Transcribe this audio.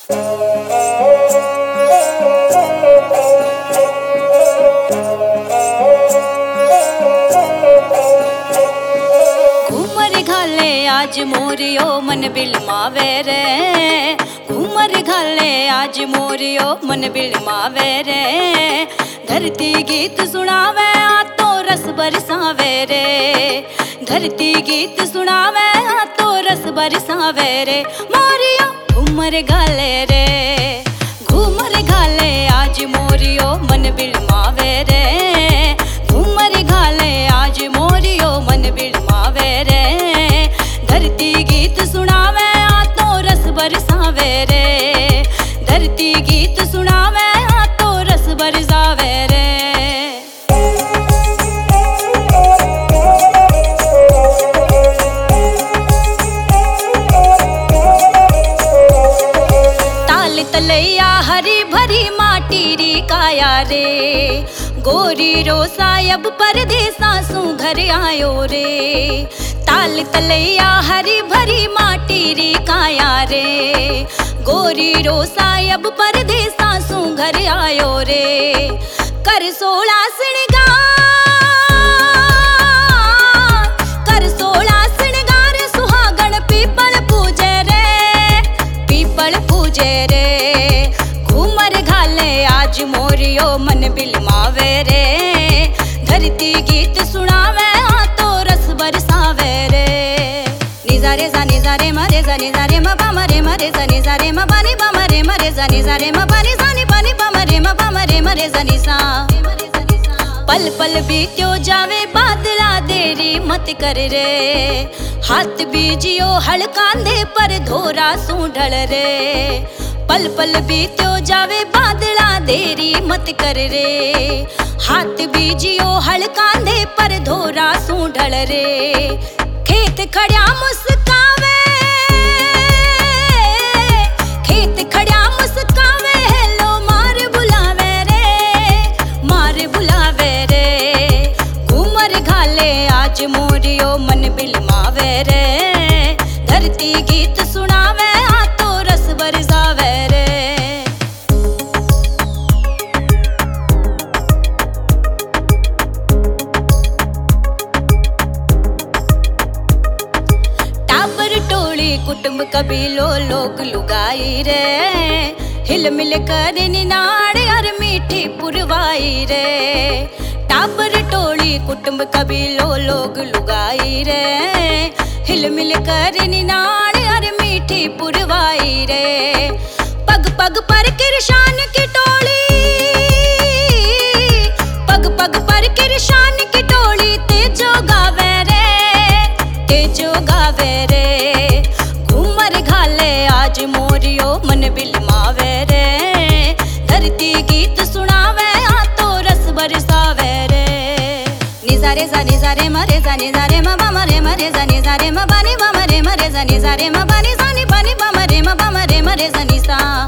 घूमर घाले आज मोरियो मन बिलमावे रे, घूमर घाले आज मोरियो मन बिलमावे रे। धरती गीत सुनावे आ तो रस बरसावे रे, धरती गीत सुनावे आ तो रस बरसावे रे। मोरियो घूमर घाले रे, घूमर घाले आज मोरियो मन बिलमावे रे, घूमर घाले आज मोरियो मन बिलमावे रे। धरती गीत सुनावे आ तो रस बरसावे रे, धरती गीत सुनावे आ तो रस बरसावे रे। ताल तलैया हरी भरी माटी री काया रे, गोरी रो सायब परदेसा सू घर आयो रे। ताल तलैया हरी भरी माटी री काया रे, गोरी रो सायब परदेसा सू घर आयो रे। कर 16 श्रृंगार, कर 16 श्रृंगार सुहागण पीपल पूजे रे, पीपल पूजे रे। घूमर घाले आज मोरियो मन बिलमावे रे, धरती गीत सुनावे आ तो रस बरसावे रे। निजा रे सा निजा रे म रे सा निजा रे म पा म रे म रे सा निजा रे म पा नि पा म रे म रे सा निजा रे म पा नि सा नि पा नि पा म रे म पा म रे म रे सा नि सा। पल पल बीत्यो जावे बादला देरी मत कर रे, हाथ बीजियो हल कांधे पर धोरा सूंढल रे। पल पल बीत्यो जावे बादला देरी मत कर रे, हाथ बीजियो हल कांधे पर धोरा सूंढल रे। खेत खड़िया मुस्कावे, खेत खड़िया मुस्कावे हेलो मार बुलावे रे, मार बुलावे रे। घूमर घाले आज मोरियो मन बिलमावे रे, धरती गीत सुनावे आ तो रस बरसावे रे। टाबर टोली कुटुंब कबीलो लोग लुगाई रे, हिल मिल कर निनाड़ और मीठी पुरवाई रे। टाबर टोली कुटुंब कबीलो लोग लुगाई रे, हिल मिल कर निनाड़ और मीठी पुरवाई रे। पग पग पर किरशान की टोली, पग पग पर किरशान की टोली तेजो गावे रे, तेजो गावे रे। घूमर घाले आज मोरियो मन बिलमावे रे, धरती गीत सुनावे आ तो रस बरसावे रे। निजा रे सा निजा रे म रे सा निजा रे म पा म रे म रे सा निजा रे म पा नि पा म रे म रे सा निजा रे म पा नि सा नि पा नि पा म रे म पा म रे म रे सा नि सा।